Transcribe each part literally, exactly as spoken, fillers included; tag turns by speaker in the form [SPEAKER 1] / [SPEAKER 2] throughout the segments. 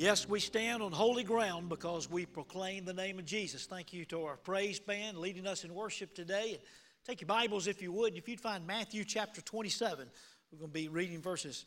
[SPEAKER 1] Yes, we stand on holy ground because we proclaim the name of Jesus. Thank you to our praise band leading us in worship today. And take your Bibles if you would. If you'd find Matthew chapter twenty-seven, we're going to be reading verses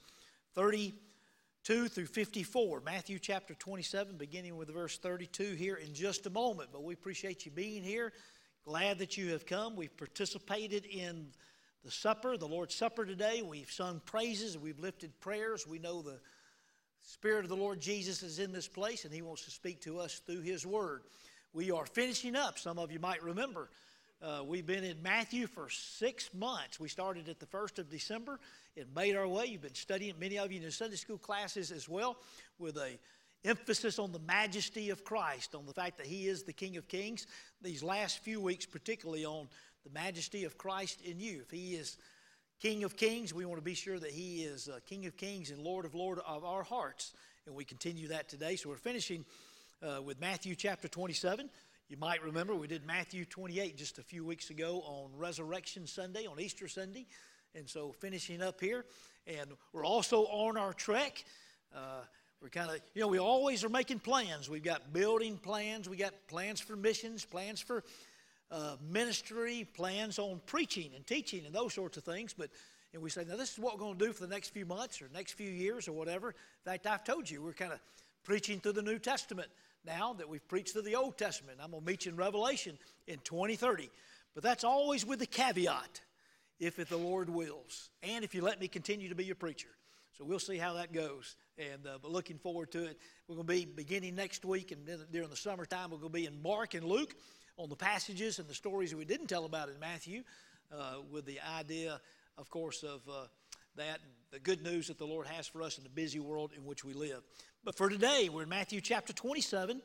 [SPEAKER 1] thirty-two through fifty-four. Matthew chapter twenty-seven, beginning with verse thirty-two here in just a moment. But we appreciate you being here. Glad that you have come. We've participated in the supper, the Lord's Supper today. We've sung praises. We've lifted prayers. We know the Spirit of the Lord Jesus is in this place, and He wants to speak to us through His Word. We are finishing up. Some of you might remember, uh, we've been in Matthew for six months. We started at the first of December and made our way. You've been studying, many of you in your Sunday school classes as well, with a emphasis on the majesty of Christ, on the fact that He is the King of Kings. These last few weeks, particularly on the majesty of Christ in you. If He is King of Kings, we want to be sure that He is uh, King of Kings and Lord of Lords of our hearts. And we continue that today. So we're finishing uh, with Matthew chapter twenty-seven. You might remember we did Matthew twenty-eight just a few weeks ago on Resurrection Sunday, on Easter Sunday. And so finishing up here. And we're also on our trek. Uh, we're kind of, you know, we always are making plans. We've got building plans. We got plans for missions, plans for Uh, ministry, plans on preaching and teaching and those sorts of things. But and we say, now this is what we're going to do for the next few months or next few years or whatever. In fact, I've told you, we're kind of preaching through the New Testament now that we've preached through the Old Testament. I'm going to meet you in Revelation in twenty thirty. But that's always with the caveat, if it the Lord wills, and if you let me continue to be your preacher. So we'll see how that goes. And uh, but looking forward to it. We're going to be beginning next week, and then during the summertime, we're going to be in Mark and Luke, on the passages and the stories that we didn't tell about in Matthew, uh, with the idea, of course, of uh, that, and the good news that the Lord has for us in the busy world in which we live. But for today, we're in Matthew chapter twenty-seven,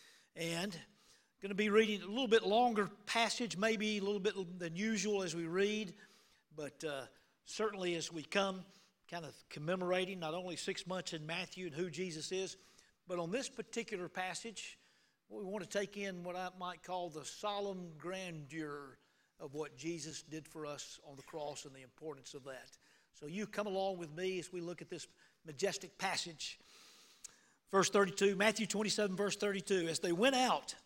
[SPEAKER 1] and going to be reading a little bit longer passage, maybe a little bit than usual as we read, but uh, certainly as we come kind of commemorating not only six months in Matthew and who Jesus is, but on this particular passage, we want to take in what I might call the solemn grandeur of what Jesus did for us on the cross and the importance of that. So you come along with me as we look at this majestic passage. Verse thirty-two, Matthew twenty-seven, verse thirty-two. As they went out,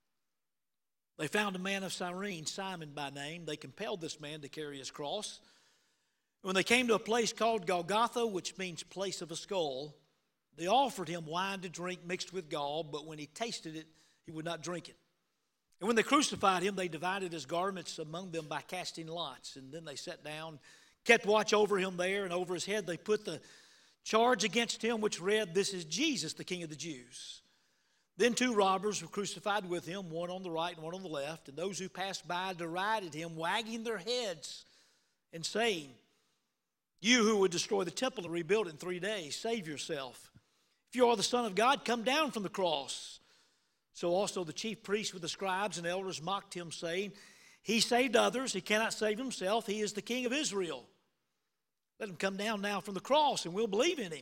[SPEAKER 1] they found a man of Cyrene, Simon by name. They compelled this man to carry his cross. When they came to a place called Golgotha, which means place of a skull, they offered him wine to drink mixed with gall, but when he tasted it, he would not drink it. And when they crucified him, they divided his garments among them by casting lots. And then they sat down, kept watch over him there, and over his head they put the charge against him, which read, "This is Jesus, the King of the Jews." Then two robbers were crucified with him, one on the right and one on the left. And those who passed by derided him, wagging their heads and saying, "You who would destroy the temple and rebuild it in three days, save yourself. If you are the Son of God, come down from the cross." So also the chief priests with the scribes and elders mocked him, saying, "He saved others, he cannot save himself. He is the King of Israel. Let him come down now from the cross, and we'll believe in him.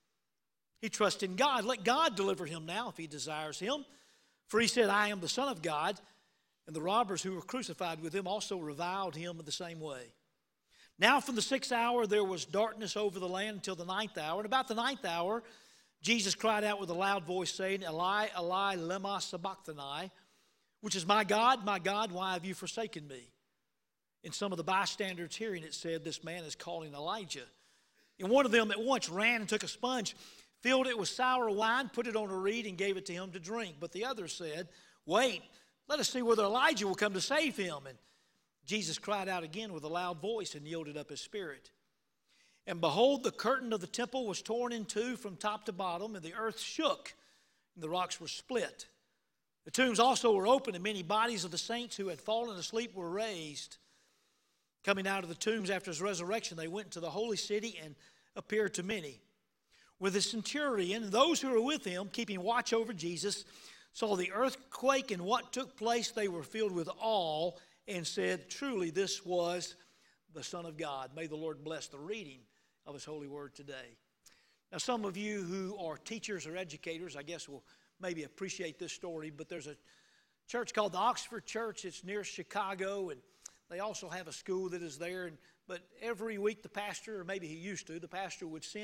[SPEAKER 1] He trusts in God. Let God deliver him now if he desires him. For he said, 'I am the Son of God.' And the robbers who were crucified with him also reviled him in the same way. Now from the sixth hour there was darkness over the land until the ninth hour. And about the ninth hour Jesus cried out with a loud voice, saying, 'Eli, Eli, lema sabachthani,' which is, 'My God, my God, why have you forsaken me?' And some of the bystanders hearing it said, 'This man is calling Elijah.' And one of them at once ran and took a sponge, filled it with sour wine, put it on a reed, and gave it to him to drink. But the other said, 'Wait, let us see whether Elijah will come to save him.' And Jesus cried out again with a loud voice and yielded up his spirit. And behold, the curtain of the temple was torn in two from top to bottom, and the earth shook, and the rocks were split. The tombs also were opened, and many bodies of the saints who had fallen asleep were raised. Coming out of the tombs after his resurrection, they went into the holy city and appeared to many. When the centurion and those who were with him, keeping watch over Jesus, saw the earthquake and what took place, they were filled with awe and said, 'Truly this was the Son of God.'" May the Lord bless the reading of his holy word today. Now, some of you who are teachers or educators, I guess, will maybe appreciate this story, but there's a church called the Oxford Church. It's near Chicago, and they also have a school that is there. And, but every week the pastor, or maybe he used to, the pastor would send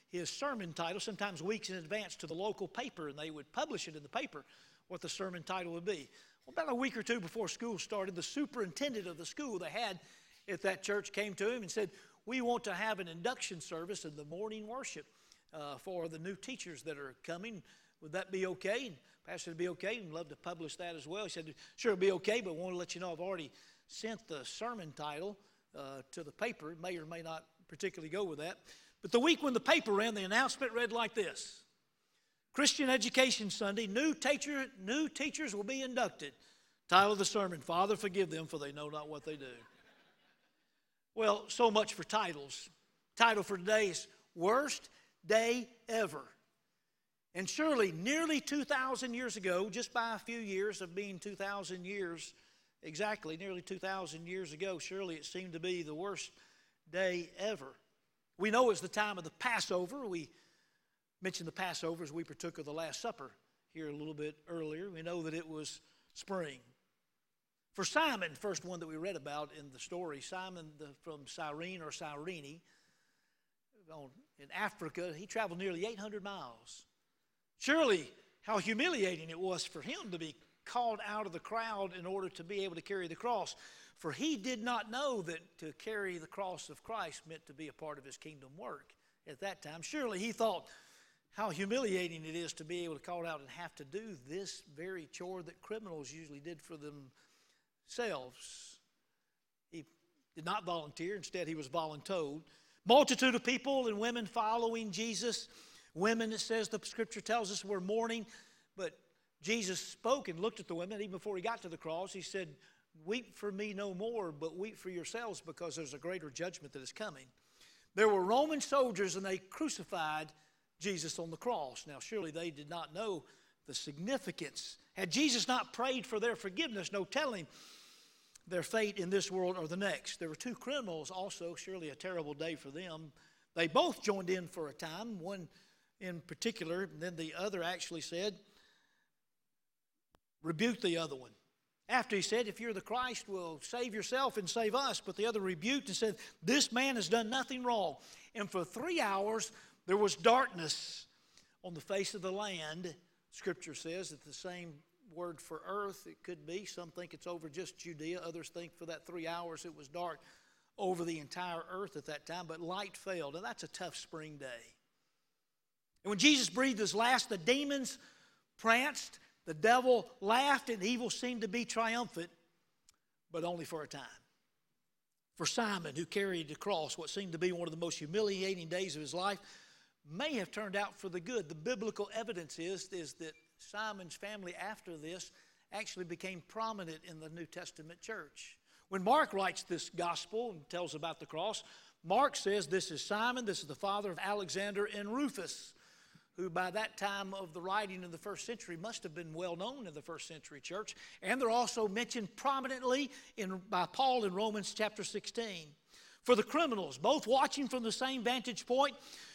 [SPEAKER 1] his sermon title, sometimes weeks in advance, to the local paper, and they would publish it in the paper, what the sermon title would be. Well, about a week or two before school started, the superintendent of the school they had at that church came to him and said, we want to have an induction service in the morning worship uh, for the new teachers that are coming. Would that be okay? And Pastor, it'd be okay. I'd love to publish that as well. He said, sure, it'll be okay, but I want to let you know I've already sent the sermon title uh, to the paper. It may or may not particularly go with that. But the week when the paper ran, the announcement read like this: Christian Education Sunday, new, teacher, new teachers will be inducted. Title of the sermon, Father, forgive them, for they know not what they do. Well, so much for titles. Title for today is Worst Day Ever. And surely, nearly two thousand years ago, just by a few years of being two thousand years, exactly, nearly two thousand years ago, surely it seemed to be the worst day ever. We know it's the time of the Passover. We mentioned the Passover as we partook of the Last Supper here a little bit earlier. We know that it was spring. For Simon, first one that we read about in the story, Simon the, from Cyrene or Cyrene, in Africa, he traveled nearly eight hundred miles. Surely, how humiliating it was for him to be called out of the crowd in order to be able to carry the cross. For he did not know that to carry the cross of Christ meant to be a part of his kingdom work at that time. Surely he thought how humiliating it is to be able to call out and have to do this very chore that criminals usually did for themselves. He did not volunteer. Instead, he was voluntold. Multitude of people and women following Jesus. Women, it says, the scripture tells us, were mourning. But Jesus spoke and looked at the women. Even before he got to the cross, he said, weep for me no more, but weep for yourselves, because there's a greater judgment that is coming. There were Roman soldiers, and they crucified Jesus on the cross. Now, surely they did not know the significance. Had Jesus not prayed for their forgiveness, no telling their fate in this world or the next. There were two criminals also, surely a terrible day for them. They both joined in for a time, one in particular, and then the other actually said, rebuke the other one. After he said, if you're the Christ, well, save yourself and save us. But the other rebuked and said, this man has done nothing wrong. And for three hours, there was darkness on the face of the land. Scripture says that the same word for earth, it could be. Some think it's over just Judea. Others think for that three hours it was dark over the entire earth at that time. But light failed, and that's a tough spring day. And when Jesus breathed his last, the demons pranced. The devil laughed, and evil seemed to be triumphant, but only for a time. For Simon, who carried the cross, what seemed to be one of the most humiliating days of his life, may have turned out for the good. The biblical evidence is, is that Simon's family after this actually became prominent in the New Testament church. When Mark writes this gospel and tells about the cross, Mark says this is Simon, this is the father of Alexander and Rufus, who by that time of the writing in the first century must have been well known in the first century church. And they're also mentioned prominently in, by Paul in Romans chapter sixteen. For the criminals, both watching from the same vantage point,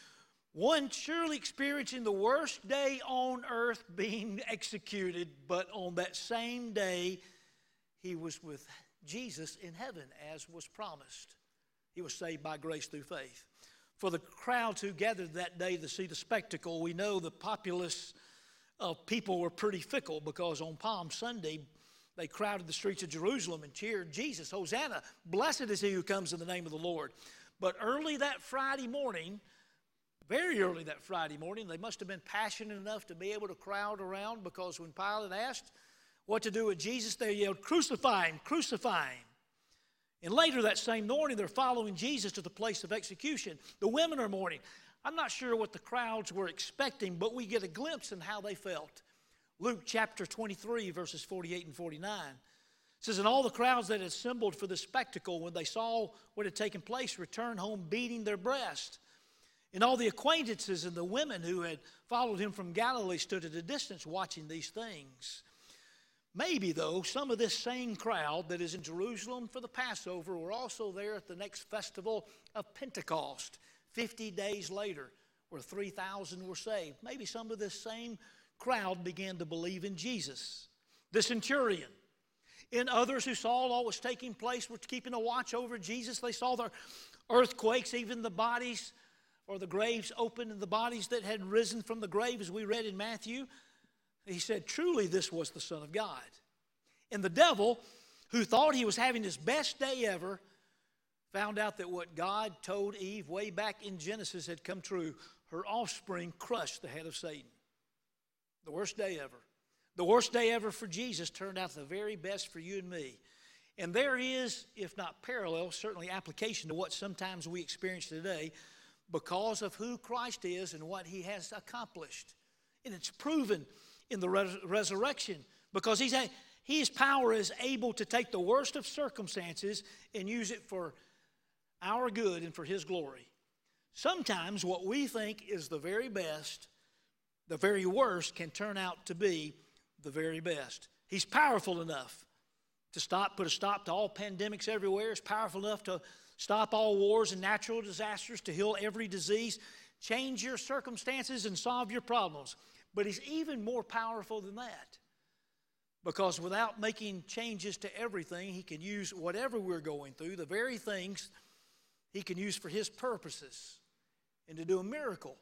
[SPEAKER 1] one surely experiencing the worst day on earth being executed, but on that same day he was with Jesus in heaven as was promised. He was saved by grace through faith. For the crowds who gathered that day to see the spectacle, we know the populace of people were pretty fickle, because on Palm Sunday, they crowded the streets of Jerusalem and cheered Jesus, Hosanna, blessed is he who comes in the name of the Lord. But early that Friday morning, very early that Friday morning, they must have been passionate enough to be able to crowd around, because when Pilate asked what to do with Jesus, they yelled, crucify him, crucify him. And later that same morning, they're following Jesus to the place of execution. The women are mourning. I'm not sure what the crowds were expecting, but we get a glimpse in how they felt. Luke chapter twenty-three, verses forty-eight and forty-nine. It says, and all the crowds that had assembled for the spectacle, when they saw what had taken place, returned home beating their breast. And all the acquaintances and the women who had followed him from Galilee stood at a distance watching these things. Maybe, though, some of this same crowd that is in Jerusalem for the Passover were also there at the next festival of Pentecost, fifty days later, where three thousand were saved. Maybe some of this same crowd began to believe in Jesus. The centurion and others who saw all was taking place were keeping a watch over Jesus. They saw the earthquakes, even the bodies or the graves opened and the bodies that had risen from the grave, as we read in Matthew, he said, truly this was the Son of God. And the devil, who thought he was having his best day ever, found out that what God told Eve way back in Genesis had come true. Her offspring crushed the head of Satan. The worst day ever. The worst day ever for Jesus turned out the very best for you and me. And there is, if not parallel, certainly application to what sometimes we experience today because of who Christ is and what he has accomplished. And it's proven in the res- resurrection because he's a, his power is able to take the worst of circumstances and use it for our good and for his glory. Sometimes what we think is the very best, the very worst, can turn out to be the very best. He's powerful enough to stop, put a stop to all pandemics everywhere. He's powerful enough to stop all wars and natural disasters, to heal every disease, change your circumstances and solve your problems. But he's even more powerful than that. Because without making changes to everything, he can use whatever we're going through, the very things he can use for his purposes, and to do a miracle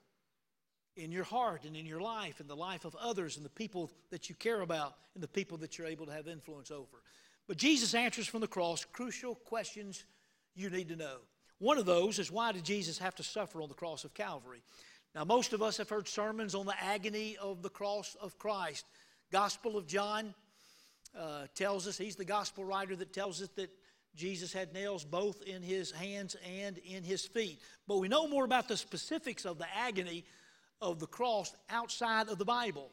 [SPEAKER 1] in your heart and in your life and the life of others and the people that you care about and the people that you're able to have influence over. But Jesus answers from the cross crucial questions you need to know. One of those is, why did Jesus have to suffer on the cross of Calvary? Now, most of us have heard sermons on the agony of the cross of Christ. Gospel of John uh, tells us, he's the gospel writer that tells us that Jesus had nails both in his hands and in his feet. But we know more about the specifics of the agony of the cross outside of the Bible.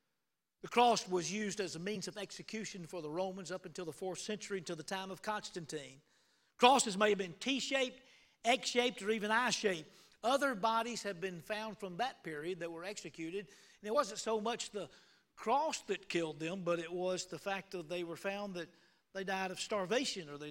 [SPEAKER 1] The cross was used as a means of execution for the Romans up until the fourth century, until the time of Constantine. Crosses may have been T-shaped, X-shaped, or even I-shaped. Other bodies have been found from that period that were executed. And it wasn't so much the cross that killed them, but it was the fact that they were found that they died of starvation, or they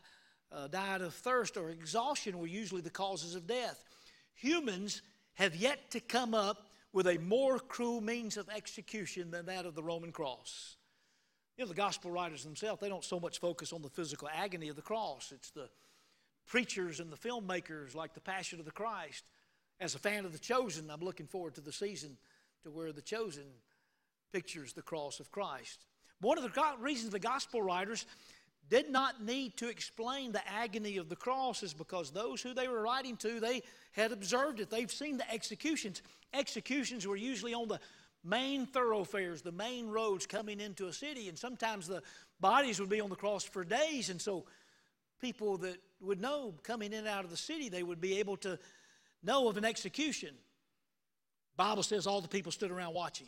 [SPEAKER 1] uh, died of thirst, or exhaustion were usually the causes of death. Humans have yet to come up with a more cruel means of execution than that of the Roman cross. You know, the gospel writers themselves, they don't so much focus on the physical agony of the cross. It's the preachers and the filmmakers like The Passion of the Christ. As a fan of The Chosen, I'm looking forward to the season to where The Chosen pictures the cross of Christ. One of the reasons the gospel writers did not need to explain the agony of the cross is because those who they were writing to, they had observed it. They've seen the executions. Executions were usually on the main thoroughfares, the main roads coming into a city, and sometimes the bodies would be on the cross for days, and so people that would know coming in and out of the city, they would be able to know of an execution. The Bible says all the people stood around watching.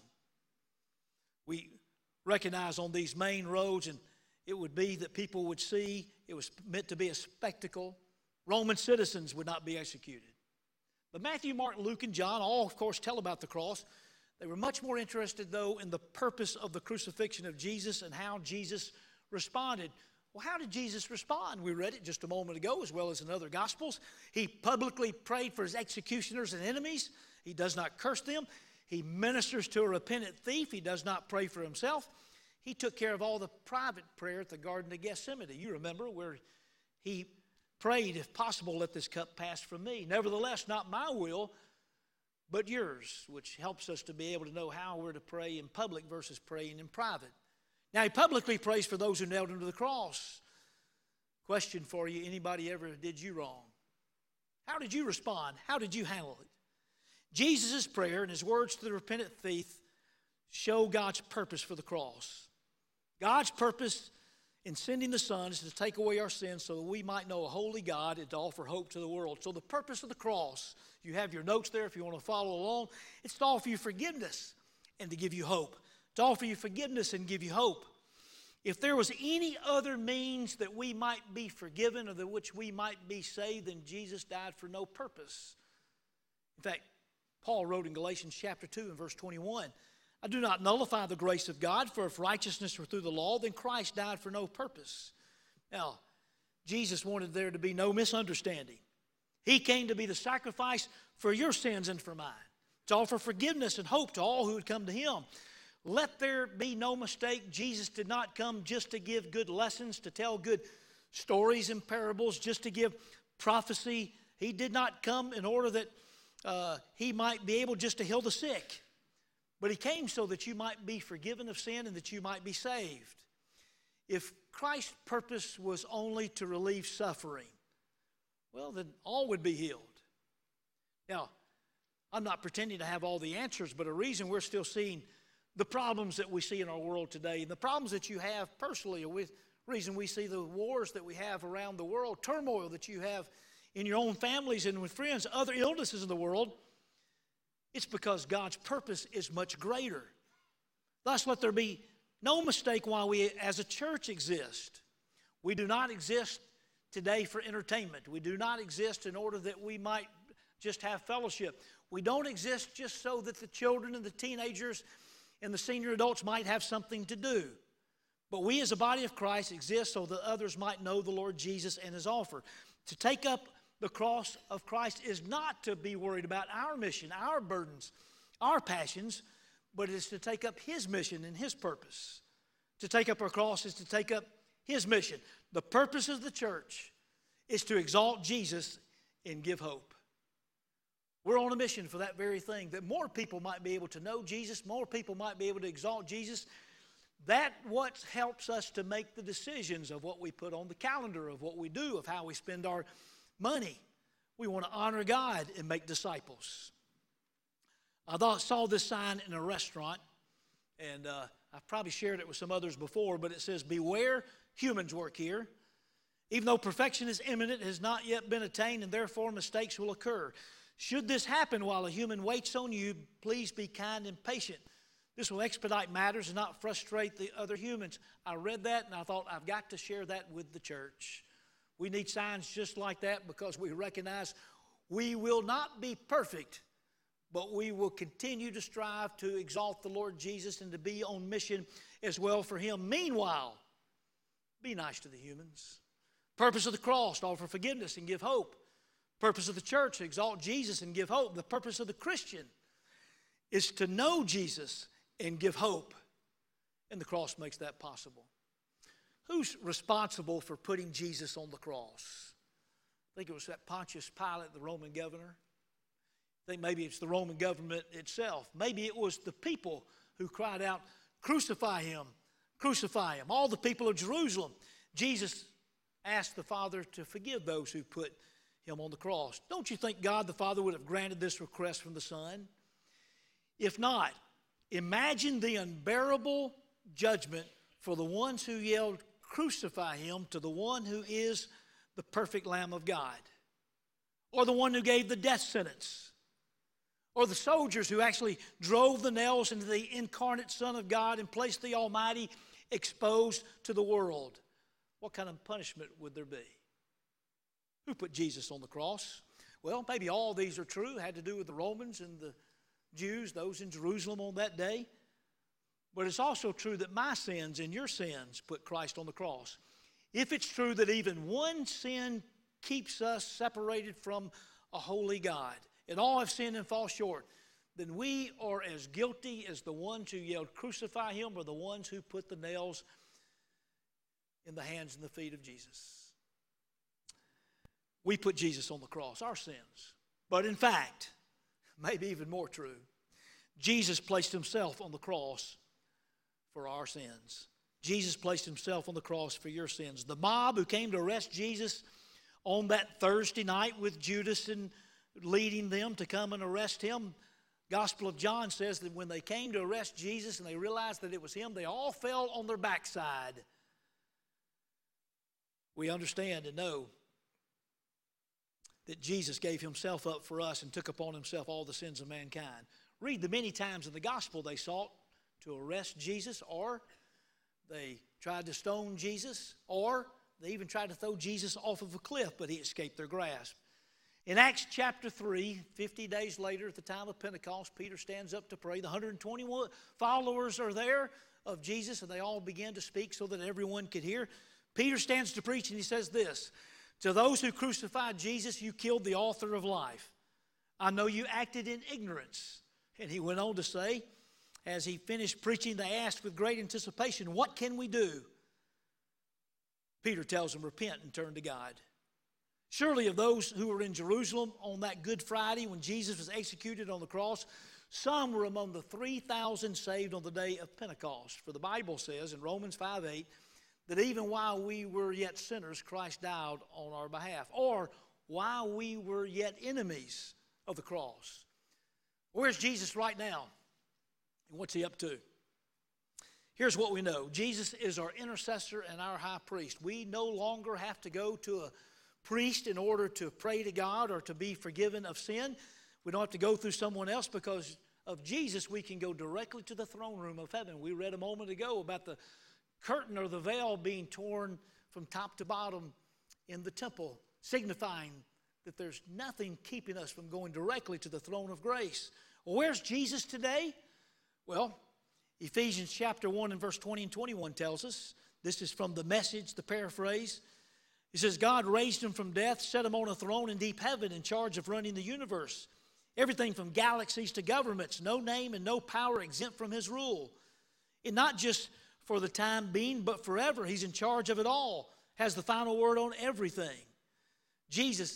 [SPEAKER 1] We recognize on these main roads, and it would be that people would see, it was meant to be a spectacle. Roman citizens would not be executed. But Matthew, Mark, Luke, and John all, of course, tell about the cross. They were much more interested, though, in the purpose of the crucifixion of Jesus and how Jesus responded. Well, how did Jesus respond? We read it just a moment ago, as well as in other Gospels. He publicly prayed for his executioners and enemies. He does not curse them. He ministers to a repentant thief. He does not pray for himself. He took care of all the private prayer at the Garden of Gethsemane. You remember where he prayed, if possible, let this cup pass from me. Nevertheless, not my will, but yours, which helps us to be able to know how we're to pray in public versus praying in private. Now, he publicly prays for those who nailed him to the cross. Question for you, anybody ever did you wrong? How did you respond? How did you handle it? Jesus' prayer and his words to the repentant thief show God's purpose for the cross. God's purpose in sending the Son is to take away our sins so that we might know a holy God and to offer hope to the world. So the purpose of the cross, you have your notes there if you want to follow along, it's to offer you forgiveness and to give you hope. To offer you forgiveness and give you hope. If there was any other means that we might be forgiven or that which we might be saved, then Jesus died for no purpose. In fact, Paul wrote in Galatians chapter two and verse twenty-one, I do not nullify the grace of God, for if righteousness were through the law, then Christ died for no purpose. Now, Jesus wanted there to be no misunderstanding. He came to be the sacrifice for your sins and for mine, to offer forgiveness and hope to all who would come to him. Let there be no mistake, Jesus did not come just to give good lessons, to tell good stories and parables, just to give prophecy. He did not come in order that uh, he might be able just to heal the sick. But he came so that you might be forgiven of sin and that you might be saved. If Christ's purpose was only to relieve suffering, well, then all would be healed. Now, I'm not pretending to have all the answers, but a reason we're still seeing the problems that we see in our world today, and the problems that you have personally, with reason we see the wars that we have around the world, turmoil that you have in your own families and with friends, other illnesses in the world, it's because God's purpose is much greater. Thus, let there be no mistake why we as a church exist. We do not exist today for entertainment. We do not exist in order that we might just have fellowship. We don't exist just so that the children and the teenagers and the senior adults might have something to do. But we as a body of Christ exist so that others might know the Lord Jesus and His offer. To take up the cross of Christ is not to be worried about our mission, our burdens, our passions, but it is to take up His mission and His purpose. To take up our cross is to take up His mission. The purpose of the church is to exalt Jesus and give hope. We're on a mission for that very thing, that more people might be able to know Jesus, more people might be able to exalt Jesus. That's what helps us to make the decisions of what we put on the calendar, of what we do, of how we spend our money. We want to honor God and make disciples. I thought, saw this sign in a restaurant, and uh, I've probably shared it with some others before, but it says, "Beware, humans work here. Even though perfection is imminent, it has not yet been attained, and therefore mistakes will occur. Should this happen while a human waits on you, please be kind and patient. This will expedite matters and not frustrate the other humans." I read that, and I thought, I've got to share that with the church. We need signs just like that because we recognize we will not be perfect, but we will continue to strive to exalt the Lord Jesus and to be on mission as well for Him. Meanwhile, be nice to the humans. Purpose of the cross, to offer forgiveness and give hope. Purpose of the church, to exalt Jesus and give hope. The purpose of the Christian is to know Jesus and give hope. And the cross makes that possible. Who's responsible for putting Jesus on the cross? I think it was that Pontius Pilate, the Roman governor. I think maybe it's the Roman government itself. Maybe it was the people who cried out, "Crucify Him, crucify Him." All the people of Jerusalem. Jesus asked the Father to forgive those who put Him on the cross. Don't you think God the Father would have granted this request from the Son? If not, imagine the unbearable judgment for the ones who yelled, "Crucify Him," to the one who is the perfect Lamb of God, or the one who gave the death sentence, or the soldiers who actually drove the nails into the incarnate Son of God and placed the Almighty exposed to the world. What kind of punishment would there be? Who put Jesus on the cross? Well, maybe all these are true. It had to do with the Romans and the Jews, those in Jerusalem on that day. But it's also true that my sins and your sins put Christ on the cross. If it's true that even one sin keeps us separated from a holy God, and all have sinned and fall short, then we are as guilty as the ones who yelled, "Crucify Him," or the ones who put the nails in the hands and the feet of Jesus. We put Jesus on the cross, our sins. But in fact, maybe even more true, Jesus placed Himself on the cross for our sins. Jesus placed Himself on the cross for your sins. The mob who came to arrest Jesus on that Thursday night with Judas and leading them to come and arrest Him, Gospel of John says that when they came to arrest Jesus and they realized that it was Him, they all fell on their backside. We understand and know that Jesus gave Himself up for us and took upon Himself all the sins of mankind. Read the many times in the gospel they sought to arrest Jesus, or they tried to stone Jesus, or they even tried to throw Jesus off of a cliff, but He escaped their grasp. In Acts chapter three, fifty days later at the time of Pentecost, Peter stands up to pray. The one hundred twenty-one followers are there of Jesus, and they all begin to speak so that everyone could hear. Peter stands to preach, and he says this: "To those who crucified Jesus, you killed the author of life. I know you acted in ignorance." And he went on to say, as he finished preaching, they asked with great anticipation, "What can we do?" Peter tells them, "Repent and turn to God." Surely of those who were in Jerusalem on that Good Friday when Jesus was executed on the cross, some were among the three thousand saved on the day of Pentecost. For the Bible says in Romans five eight that even while we were yet sinners, Christ died on our behalf. Or while we were yet enemies of the cross. Where's Jesus right now? And what's he up to? Here's what we know. Jesus is our intercessor and our high priest. We no longer have to go to a priest in order to pray to God or to be forgiven of sin. We don't have to go through someone else. Because of Jesus, we can go directly to the throne room of heaven. We read a moment ago about the curtain or the veil being torn from top to bottom in the temple, signifying that there's nothing keeping us from going directly to the throne of grace. Well, where's Jesus today? Well, Ephesians chapter one and verse twenty and twenty-one tells us, this is from the Message, the paraphrase. It says, God raised him from death, set him on a throne in deep heaven in charge of running the universe. Everything from galaxies to governments, no name and no power exempt from his rule. And not just for the time being, but forever. He's in charge of it all, has the final word on everything. Jesus,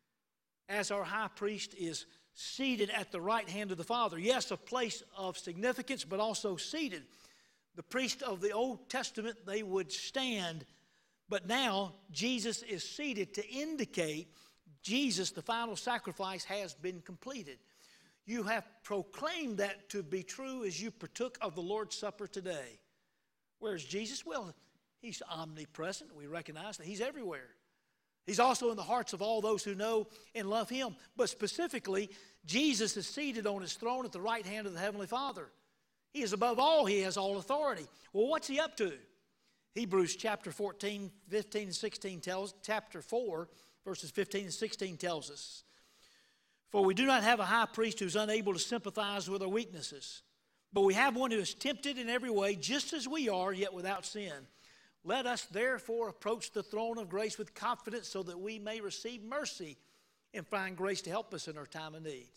[SPEAKER 1] as our high priest, is seated at the right hand of the Father. Yes, a place of significance, but also seated. The priests of the Old Testament, they would stand, but now Jesus is seated to indicate Jesus, the final sacrifice, has been completed. You have proclaimed that to be true as you partook of the Lord's Supper today. Where's Jesus? Well, he's omnipresent. We recognize that he's everywhere. He's also in the hearts of all those who know and love him. But specifically, Jesus is seated on his throne at the right hand of the Heavenly Father. He is above all. He has all authority. Well, what's he up to? Hebrews chapter fourteen, fifteen, and sixteen tells, chapter four, verses fifteen and sixteen tells us, for we do not have a high priest who is unable to sympathize with our weaknesses, but we have one who is tempted in every way, just as we are, yet without sin. Let us therefore approach the throne of grace with confidence so that we may receive mercy and find grace to help us in our time of need.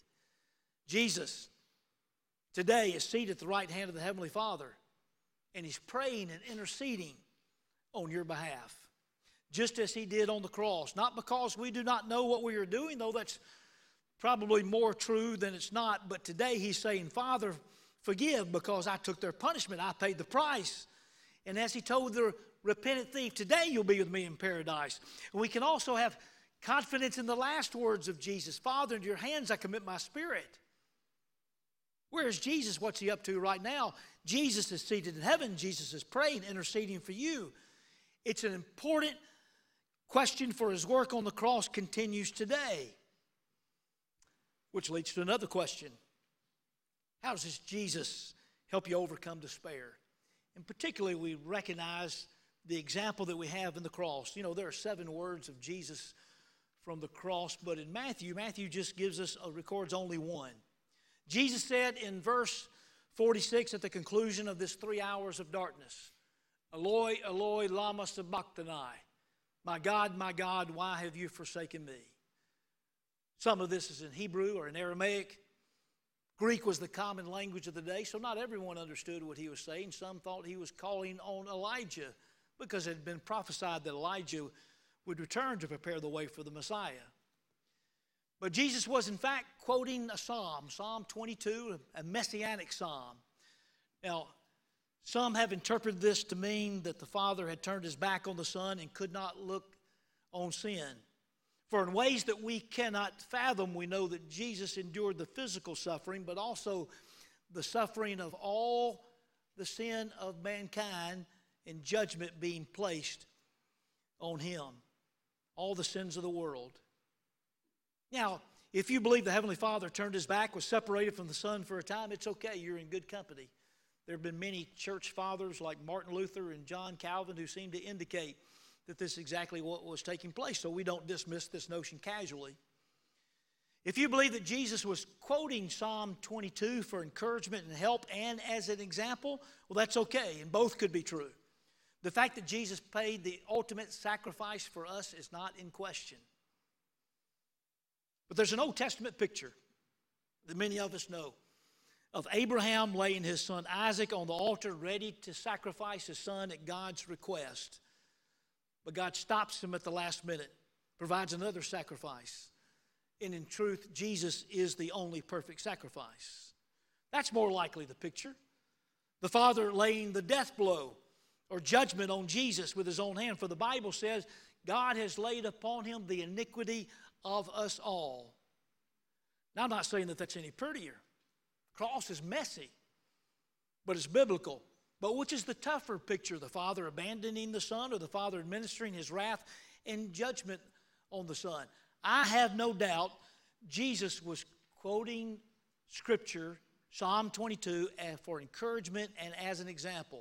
[SPEAKER 1] Jesus today is seated at the right hand of the Heavenly Father, and he's praying and interceding on your behalf, just as he did on the cross. Not because we do not know what we are doing, though that's probably more true than it's not, but today he's saying, Father, forgive, because I took their punishment. I paid the price. And as he told the repentant thief, today you'll be with me in paradise. And we can also have confidence in the last words of Jesus. Father, into your hands I commit my spirit. Where's Jesus? What's he up to right now? Jesus is seated in heaven. Jesus is praying, interceding for you. It's an important question, for his work on the cross continues today. Which leads to another question. How does this Jesus help you overcome despair? And particularly, we recognize the example that we have in the cross. You know, there are seven words of Jesus from the cross, but in Matthew, Matthew just gives us, uh, records only one. Jesus said in verse forty-six at the conclusion of this three hours of darkness, Eloi, Eloi, lama sabachthani. My God, my God, why have you forsaken me? Some of this is in Hebrew or in Aramaic. Greek was the common language of the day, so not everyone understood what he was saying. Some thought he was calling on Elijah because it had been prophesied that Elijah would return to prepare the way for the Messiah. But Jesus was in fact quoting a psalm, Psalm twenty-two, a messianic psalm. Now, some have interpreted this to mean that the Father had turned his back on the Son and could not look on sin. For in ways that we cannot fathom, we know that Jesus endured the physical suffering, but also the suffering of all the sin of mankind and judgment being placed on him. All the sins of the world. Now, if you believe the Heavenly Father turned his back, was separated from the Son for a time, it's okay. You're in good company. There have been many church fathers like Martin Luther and John Calvin who seem to indicate that this is exactly what was taking place, so we don't dismiss this notion casually. If you believe that Jesus was quoting Psalm twenty-two for encouragement and help and as an example, well, that's okay, and both could be true. The fact that Jesus paid the ultimate sacrifice for us is not in question. But there's an Old Testament picture that many of us know of Abraham laying his son Isaac on the altar, ready to sacrifice his son at God's request. But God stops him at the last minute provides another sacrifice. And in truth, Jesus is the only perfect sacrifice. That's more likely the picture. The Father laying the death blow or judgment on Jesus with his own hand. For the Bible says, God has laid upon him the iniquity of us all. Now, I'm not saying that that's any prettier. The cross is messy, but it's biblical. But which is the tougher picture, the Father abandoning the Son or the Father administering his wrath and judgment on the Son? I have no doubt Jesus was quoting Scripture, Psalm twenty-two, for encouragement and as an example.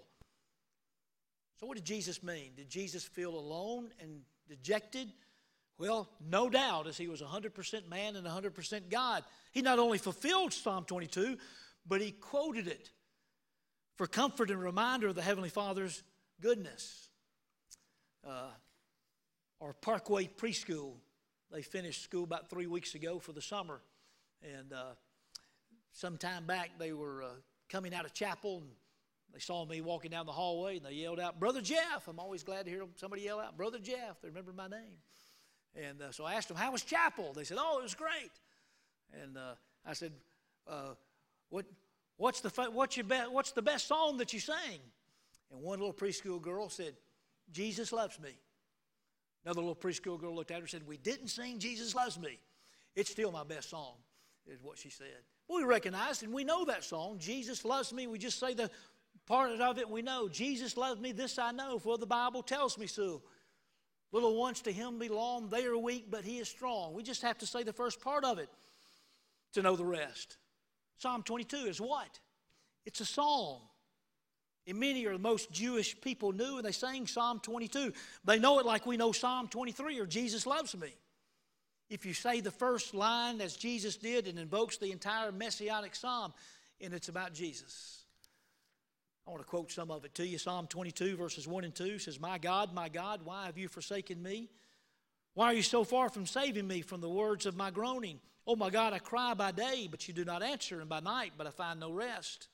[SPEAKER 1] So what did Jesus mean? Did Jesus feel alone and dejected? Well, no doubt, as he was one hundred percent man and one hundred percent God. He not only fulfilled Psalm twenty-two, but he quoted it for comfort and reminder of the Heavenly Father's goodness. Uh, our Parkway Preschool, they finished school about three weeks ago for the summer. And uh, some time back, they were uh, coming out of chapel, and they saw me walking down the hallway, and they yelled out, "Brother Jeff." I'm always glad to hear somebody yell out, "Brother Jeff." They remember my name. And uh, so I asked them, "How was chapel?" They said, "Oh, it was great." And uh, I said, uh, "What? What's the what's your be- what's the best song that you sang?" And one little preschool girl said, "Jesus Loves Me." Another little preschool girl looked at her and said, "We didn't sing Jesus Loves Me. It's still my best song," is what she said. Well, we recognized and we know that song, "Jesus Loves Me." We just say the part of it we know. "Jesus loves me, this I know, for the Bible tells me so. Little ones to him belong, they are weak, but he is strong." We just have to say the first part of it to know the rest. Psalm twenty-two is what? It's a song. And many or most Jewish people knew, and they sang Psalm twenty-two. They know it like we know Psalm twenty-three or "Jesus Loves Me." If you say the first line as Jesus did, it invokes the entire messianic psalm, and it's about Jesus. I want to quote some of it to you. Psalm twenty-two, verses one and two says, "My God, my God, why have you forsaken me? Why are you so far from saving me from the words of my groaning? Oh my God, I cry by day, but you do not answer, and by night, but I find no rest."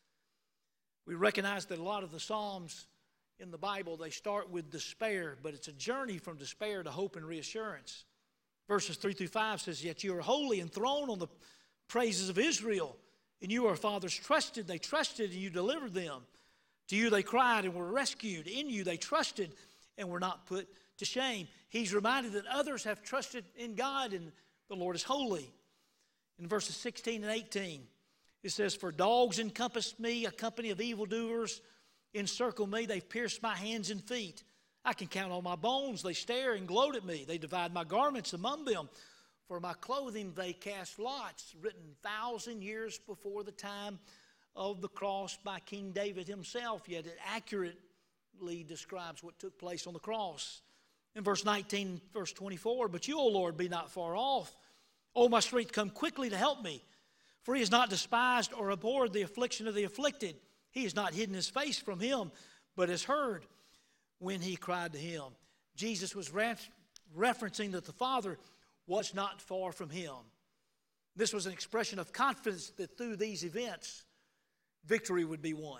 [SPEAKER 1] We recognize that a lot of the Psalms in the Bible, they start with despair, but it's a journey from despair to hope and reassurance. Verses three through five says, "Yet you are holy, enthroned on the praises of Israel. And you, our fathers, trusted. They trusted, and you delivered them. To you they cried and were rescued. In you they trusted and were not put to shame." He's reminded that others have trusted in God, and the Lord is holy. In verses sixteen and eighteen, it says, "For dogs encompass me, a company of evildoers encircle me. They've pierced my hands and feet. I can count on my bones. They stare and gloat at me. They divide my garments among them. For my clothing they cast lots," written thousand years before the time of the cross by King David himself, yet it accurately describes what took place on the cross. In verse nineteen, verse twenty-four, "But you, O Lord, be not far off. O my strength, come quickly to help me. For he has not despised or abhorred the affliction of the afflicted. He has not hidden his face from him, but has heard when he cried to him." Jesus was re- referencing that the Father was not far from him. This was an expression of confidence that through these events, victory would be won.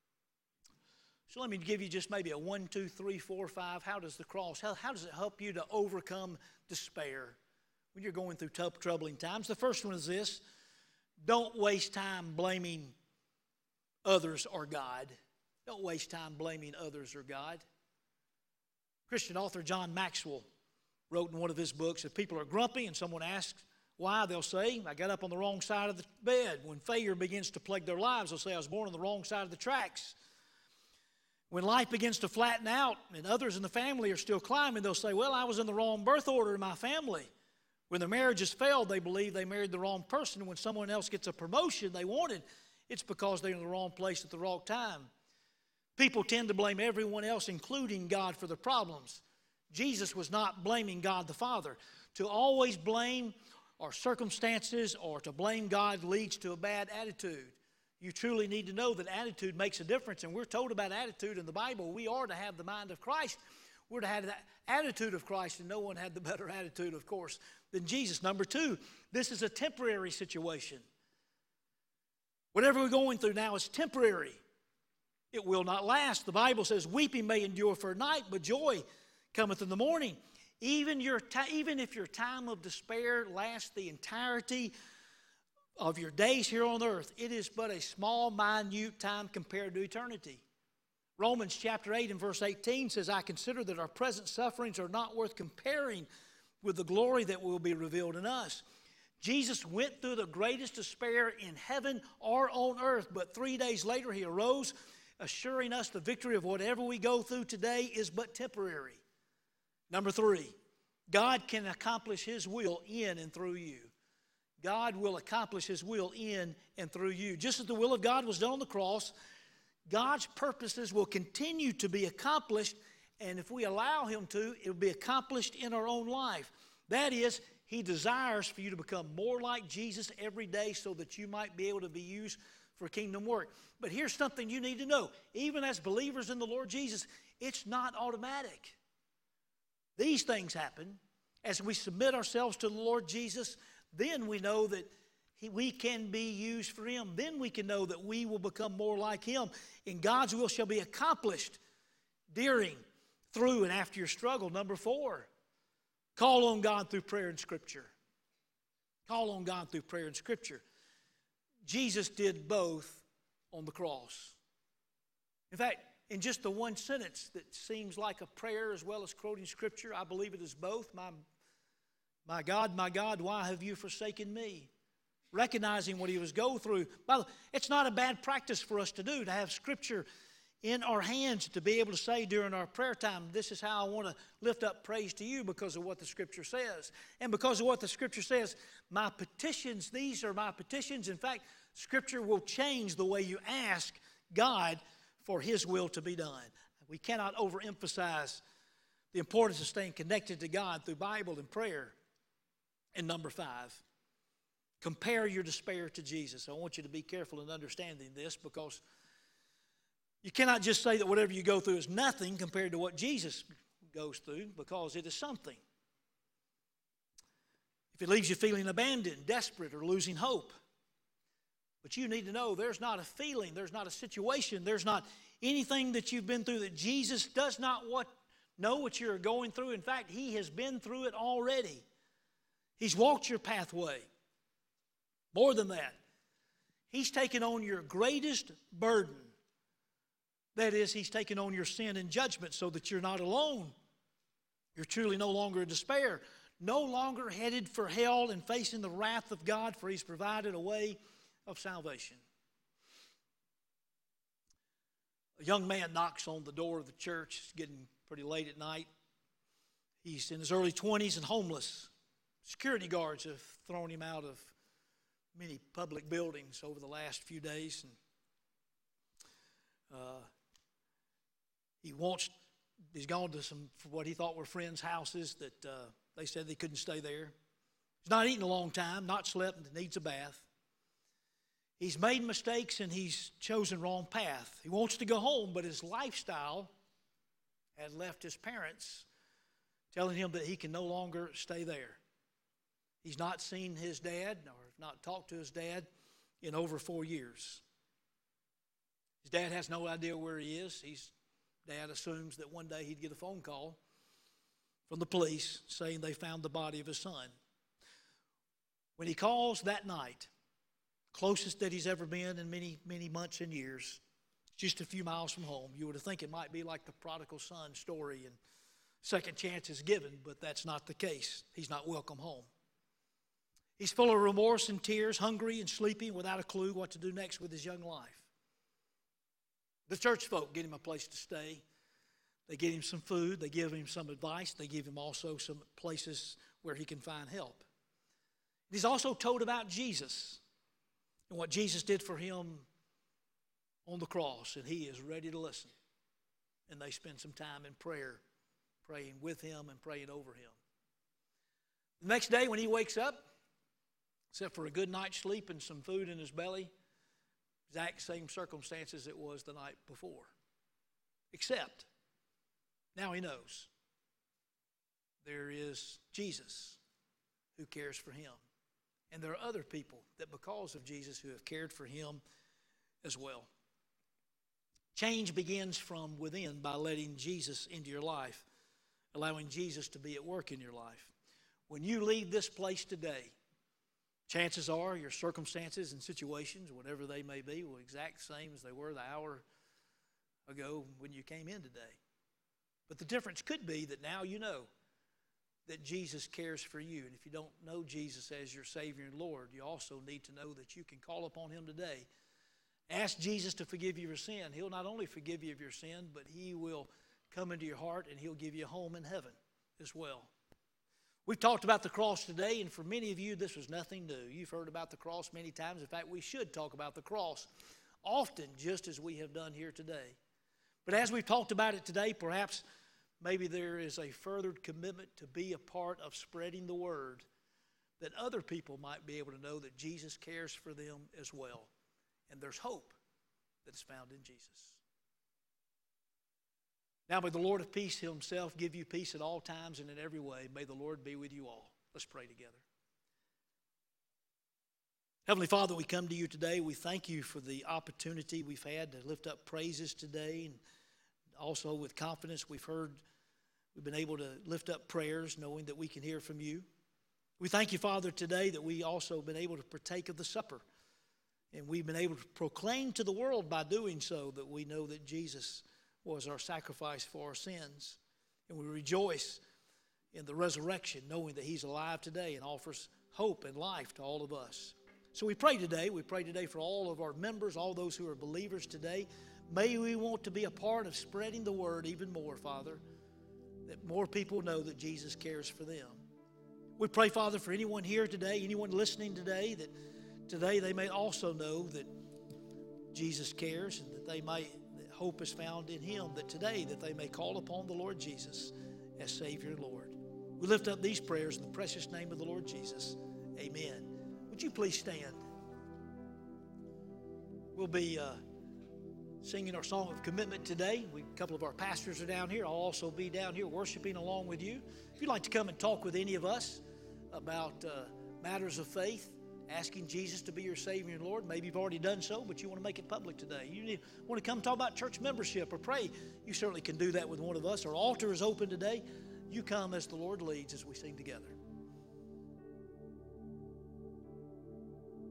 [SPEAKER 1] So let me give you just maybe a one, two, three, four, five. How does the cross, how, how does it help you to overcome despair when you're going through tough, troubling times? The first one is this: don't waste time blaming others or God. Don't waste time blaming others or God. Christian author John Maxwell wrote in one of his books, if people are grumpy and someone asks why, they'll say, "I got up on the wrong side of the bed." When failure begins to plague their lives, they'll say, "I was born on the wrong side of the tracks." When life begins to flatten out and others in the family are still climbing, they'll say, "Well, I was in the wrong birth order in my family." When their marriage has failed, they believe they married the wrong person. When someone else gets a promotion they wanted, it's because they're in the wrong place at the wrong time. People tend to blame everyone else, including God, for their problems. Jesus was not blaming God the Father. To always blame our circumstances or to blame God leads to a bad attitude. You truly need to know that attitude makes a difference, and we're told about attitude in the Bible. We are to have the mind of Christ. We're to have the attitude of Christ, and no one had the better attitude, of course, than Jesus. Number two, this is a temporary situation. Whatever we're going through now is temporary. It will not last. The Bible says, "Weeping may endure for a night, but joy cometh in the morning." Even, your even if your time of despair lasts the entirety of your days here on earth, it is but a small, minute time compared to eternity. Romans chapter eight and verse eighteen says, I consider that our present sufferings are not worth comparing with the glory that will be revealed in us. Jesus went through the greatest despair in heaven or on earth, but three days later he arose, assuring us the victory of whatever we go through today is but temporary. Number three, God can accomplish His will in and through you. God will accomplish His will in and through you. Just as the will of God was done on the cross, God's purposes will continue to be accomplished, and if we allow Him to, it will be accomplished in our own life. That is, He desires for you to become more like Jesus every day so that you might be able to be used for kingdom work. But here's something you need to know. Even as believers in the Lord Jesus, it's not automatic. These things happen as we submit ourselves to the Lord Jesus. Then we know that he, we can be used for Him. Then we can know that we will become more like Him. And God's will shall be accomplished during, through, and after your struggle. Number four, call on God through prayer and Scripture. Call on God through prayer and Scripture. Jesus did both on the cross. In fact, in just the one sentence that seems like a prayer as well as quoting Scripture, I believe it is both. My, my God, my God, why have you forsaken me? Recognizing what He was going through. By the way, it's not a bad practice for us to do, to have Scripture in our hands to be able to say during our prayer time, this is how I want to lift up praise to you because of what the Scripture says. And because of what the Scripture says, my petitions, these are my petitions. In fact, Scripture will change the way you ask God for His will to be done. We cannot overemphasize the importance of staying connected to God through Bible and prayer. And number five, compare your despair to Jesus. I want you to be careful in understanding this, because you cannot just say that whatever you go through is nothing compared to what Jesus goes through, because it is something. If it leaves you feeling abandoned, desperate, or losing hope, but you need to know there's not a feeling, there's not a situation, there's not anything that you've been through that Jesus does not what, know what you're going through. In fact, He has been through it already. He's walked your pathway. More than that, He's taken on your greatest burden. That is, He's taken on your sin and judgment so that you're not alone. You're truly no longer in despair, no longer headed for hell and facing the wrath of God, for He's provided a way of salvation. A young man knocks on the door of the church. It's getting pretty late at night. He's in his early twenties and homeless. Security guards have thrown him out of many public buildings over the last few days. And uh, he wants, he's gone to some, what he thought were friends' houses that uh, they said they couldn't stay there. He's not eaten a long time, not slept, and needs a bath. He's made mistakes and he's chosen wrong path. He wants to go home, but his lifestyle had left his parents telling him that he can no longer stay there. He's not seen his dad or not talked to his dad in over four years. His dad has no idea where he is. His dad assumes that one day he'd get a phone call from the police saying they found the body of his son. When he calls that night, closest that he's ever been in many, many months and years, just a few miles from home. You would think it might be like the prodigal son story and second chances given, but that's not the case. He's not welcome home. He's full of remorse and tears, hungry and sleepy, without a clue what to do next with his young life. The church folk get him a place to stay. They get him some food. They give him some advice. They give him also some places where he can find help. He's also told about Jesus and what Jesus did for him on the cross, and he is ready to listen. And they spend some time in prayer, praying with him and praying over him. The next day when he wakes up, except for a good night's sleep and some food in his belly, exact same circumstances it was the night before. Except, now he knows there is Jesus who cares for him. And there are other people that because of Jesus who have cared for him as well. Change begins from within by letting Jesus into your life. allowing Jesus to be at work in your life. When you leave this place today, chances are your circumstances and situations, whatever they may be, will be exact same as they were the hour ago when you came in today. But the difference could be that now you know that Jesus cares for you. And if you don't know Jesus as your Savior and Lord, you also need to know that you can call upon Him today. Ask Jesus to forgive you your sin. He'll not only forgive you of your sin, but He will come into your heart and He'll give you a home in heaven as well. We've talked about the cross today, and for many of you, this was nothing new. You've heard about the cross many times. In fact, we should talk about the cross often, just as we have done here today. But as we've talked about it today, perhaps maybe there is a further commitment to be a part of spreading the word that other people might be able to know that Jesus cares for them as well. And there's hope that is found in Jesus. Now may the Lord of peace Himself give you peace at all times and in every way. May the Lord be with you all. Let's pray together. Heavenly Father, we come to you today. We thank you for the opportunity we've had to lift up praises today. And also with confidence we've heard, we've been able to lift up prayers knowing that we can hear from you. We thank you, Father, today that we also have been able to partake of the supper. And we've been able to proclaim to the world by doing so that we know that Jesus was our sacrifice for our sins. And we rejoice in the resurrection, knowing that He's alive today and offers hope and life to all of us. So we pray today, we pray today for all of our members, all those who are believers today. May we want to be a part of spreading the word even more, Father, that more people know that Jesus cares for them. We pray, Father, for anyone here today, anyone listening today, that today they may also know that Jesus cares and that they might, that hope is found in Him, that today that they may call upon the Lord Jesus as Savior and Lord. We lift up these prayers in the precious name of the Lord Jesus. Amen. Would you please stand? We'll be uh, singing our song of commitment today. We, a couple of our pastors are down here. I'll also be down here worshiping along with you. If you'd like to come and talk with any of us about uh, matters of faith, asking Jesus to be your Savior and Lord, maybe you've already done so, but you want to make it public today. You need, want to come talk about church membership or pray, you certainly can do that with one of us. Our altar is open today. You come as the Lord leads as we sing together.